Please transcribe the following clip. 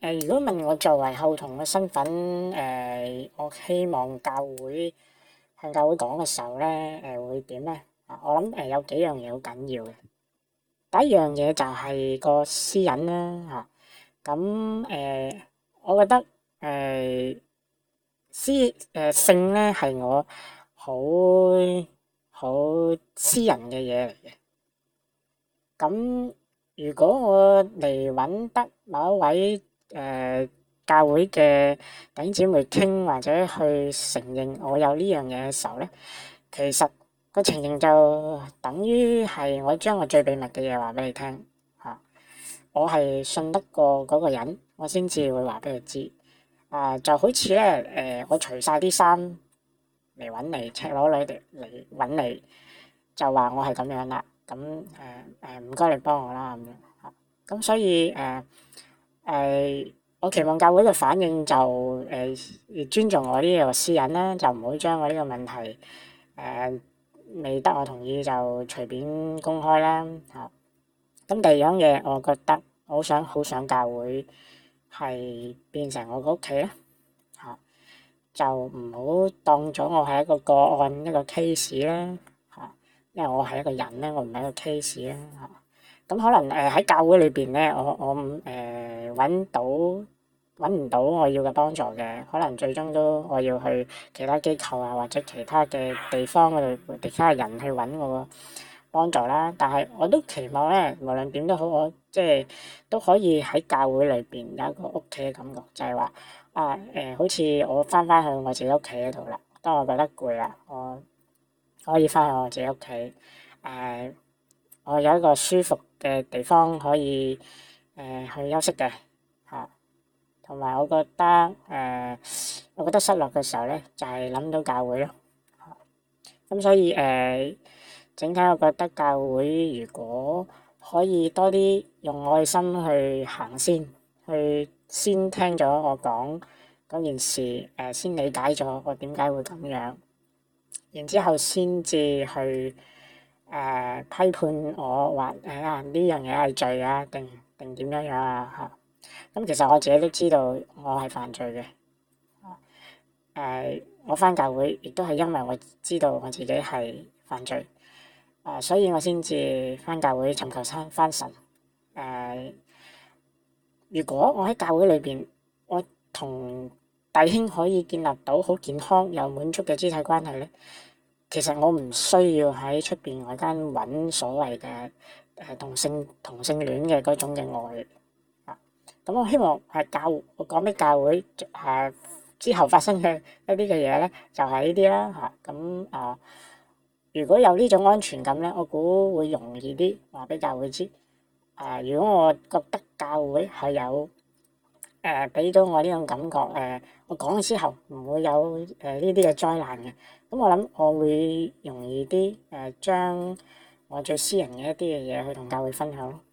如果問我作為後同嘅身份，我希望向教會講嘅時候咧，會點咧？我諗有幾樣嘢好緊要嘅。第一樣嘢就係個私隱啦，我覺得性咧係我好好私人嘅嘢嚟嘅。咁如果我嚟揾得某一位教會嘅弟兄姊妹傾，或者去承認我有呢樣嘢嘅時候咧，其實個情形就等於係我將我最秘密嘅嘢話俾你聽嚇。我係信得過嗰個人，我先至會話俾佢知。就好似咧我除晒啲衫嚟揾你，赤裸裸地嚟揾你，就話我係咁樣啦。咁唔該你幫我啦咁樣嚇。咁所以我期望教會嘅反應就尊重我呢個私隱啦，就唔好將我呢個問題未得我同意就隨便公開啦嚇。咁第二樣嘢，我覺得好想教會係變成我個屋企啦嚇，就唔好當咗我係一個個案一個 case 啦嚇，因為我係一個人咧，我唔係一個 case 啦嚇。咁可能喺教會裏邊咧，我揾唔到我要嘅幫助嘅，可能最終都我要去其他機構啊，或者其他嘅地方嗰度，其他嘅人去揾我幫助啦。但係我都期望咧，無論點都好，我即係都可以喺教會裏邊有一個屋企嘅感覺，就係話好似我翻去我自己屋企嗰度啦。當我覺得攰啦，我可以翻去我自己屋企，我有一個舒服嘅地方可以去休息嘅嚇。同埋我覺得失落嘅時候咧，就係諗到教會咯。咁所以整體我覺得教會如果可以多啲用愛心去行先，去先聽咗我講嗰件事，先理解咗我點解會咁樣，然之後先至去批判我話呢樣嘢係罪啊，定點樣樣啊嚇。咁其實我自己都知道我係犯罪嘅，我返教會亦都係因為我知道我自己係犯罪，所以我先至返教會尋求返神。如果我喺教會裏邊，我同弟兄可以建立到好健康又滿足嘅肢體關係咧，其實我唔需要喺出邊外間揾所謂嘅同性戀嘅嗰種嘅愛。咁我希望我講俾教會之後發生嘅一啲嘅嘢咧，就係呢啲啦嚇。咁如果有呢種安全感咧，我估會容易啲話俾教會知。如果我覺得教會係有俾到我呢種感覺，我講咗之後唔會有呢啲嘅災難嘅，咁我諗我會容易啲將我最私人嘅一啲嘅嘢去同教會分享。